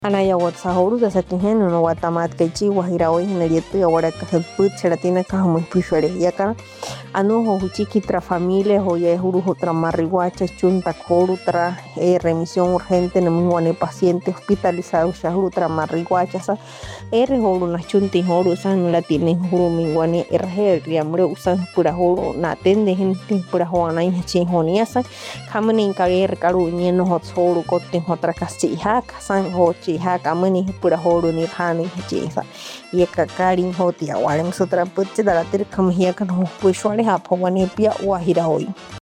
Anaya WhatsApp da satinheno no watamat kaichi wahira hoy en el yetu ahora que put cheratina ka muy pishore yaka anu ho huchiki tra familia ho ya huru ho tra mariguacha chunta koru tra remisión urgente no muane paciente hospitalizado shahuru tra mariguacha sa horu na chunti horu san la tienen huru mingwani riamre usan pura horu na tende gente pura hoana chin honia sa kamani karu nieno ho horu kote ho tra kasija san ho haka mani pura horu ni hani chisa yeka karin hoti awalem sutra putse dala tir kam hiya kan ho pushwale ha phawani pia wahira hoy